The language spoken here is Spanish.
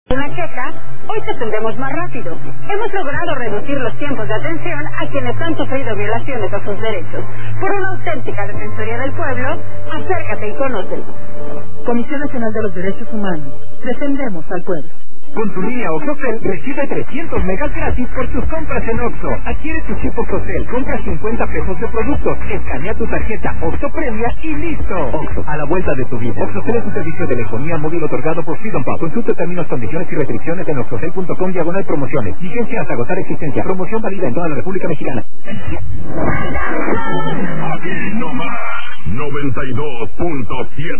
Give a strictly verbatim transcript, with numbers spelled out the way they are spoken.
una queja, hoy te atendemos más rápido. Hemos logrado reducir los tiempos de atención a quienes han sufrido violaciones a sus derechos. Por una auténtica defensoría del pueblo, acércate y conócenos. Comisión Nacional de los Derechos Humanos. Defendemos al pueblo. Con tu línea OXXOCEL recibe trescientos megas gratis por tus compras en Oxxo. Adquiere tu chip OXXOCEL, compra cincuenta pesos de productos, escanea tu tarjeta OXXO Premia y listo. Oxxo, a la vuelta de tu vida. OXXOCEL es un servicio de telefonía móvil otorgado por Freedom Pub. Consulta términos, condiciones y restricciones en oxxocel punto com diagonal promociones. Vigencia hasta agotar existencia. Promoción válida en toda la República Mexicana. Aquí nomás noventa y dos punto siete.